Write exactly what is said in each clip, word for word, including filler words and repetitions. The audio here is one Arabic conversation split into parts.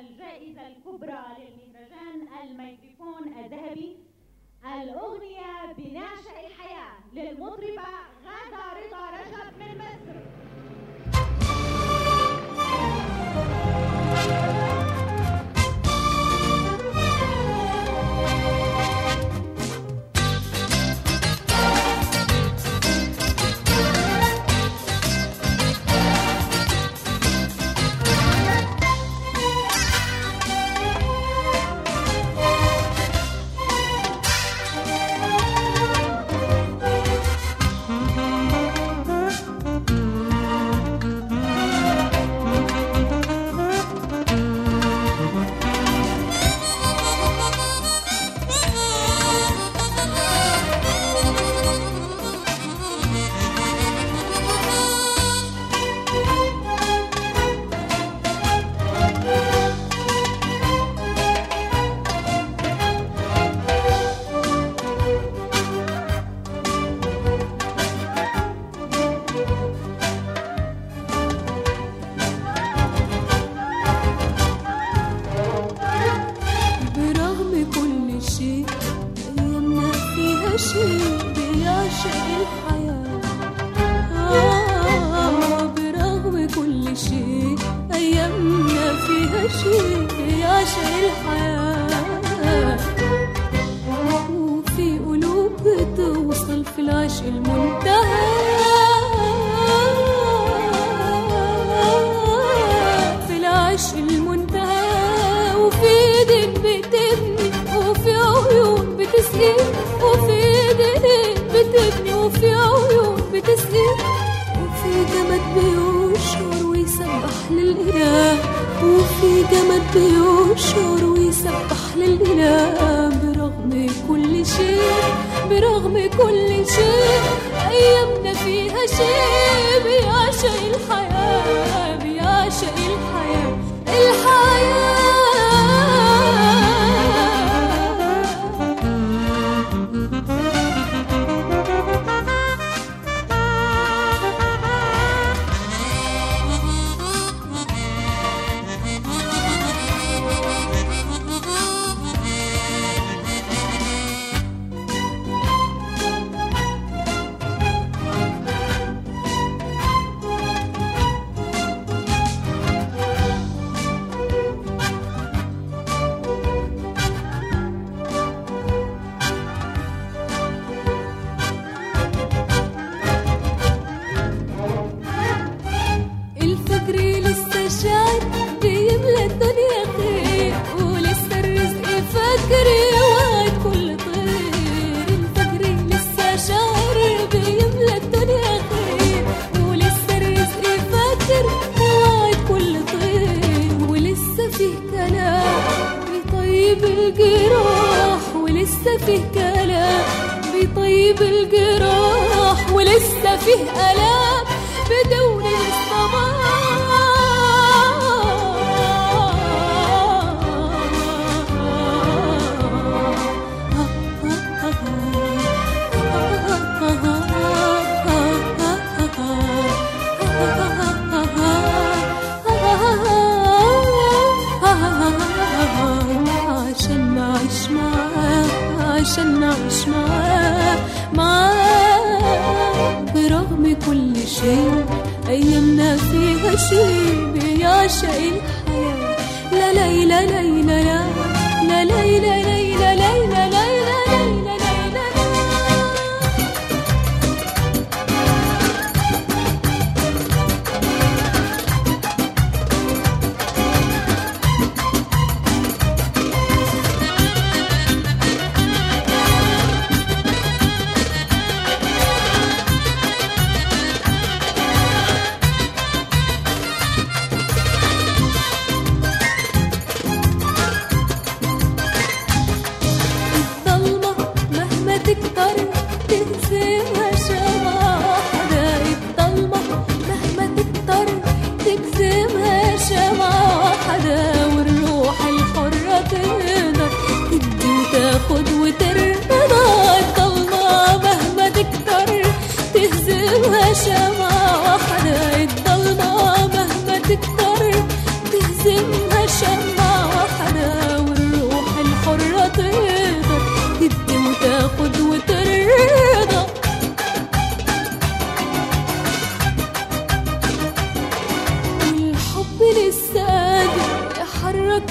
الجائزة الكبرى للمهرجان الميكروفون الذهبي، الأغنية بنعشق الحياة للمطربة غادة رضا رجب من مصر.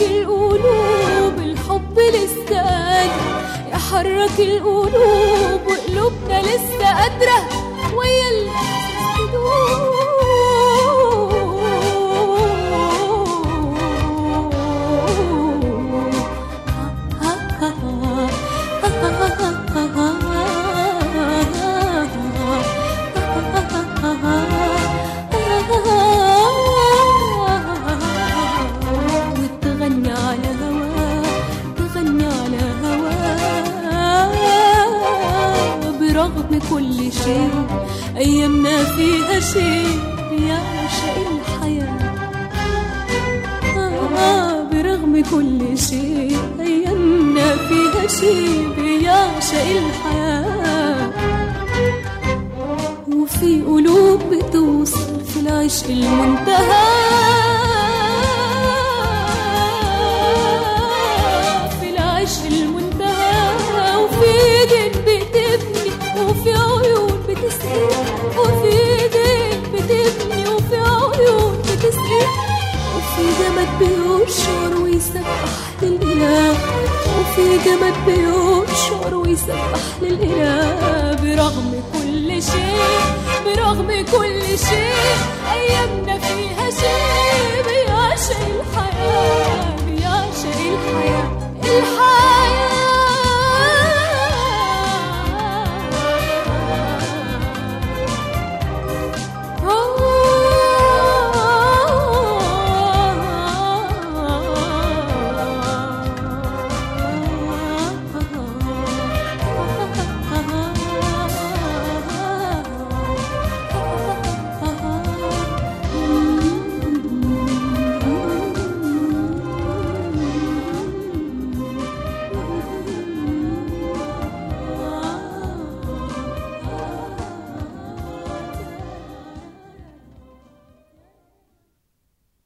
القلوب الحب لسه قادر يحرك القلوب، وقلوبنا لسه قادرة ويا الإحساس تدوب. وتغني على هوا، تغني على هوا برغم كل شيء أيامنا فيها شيء بيعشق الحياة. آه برغم كل شيء أيامنا فيها شيء بيعشق الحياة. وفي قلوب بتوصل في العشق المنتهى، في العشق المنتهى. وفي ايدين بتبني وفي عيون بتسقي، وفي ايدين بتبني وفي عيون بتسقي. وفي جماد بيشعر ويسبح للإله، وفي جماد بيشعر ويسبح للإله برغم كل شيء، برغم كل شيء.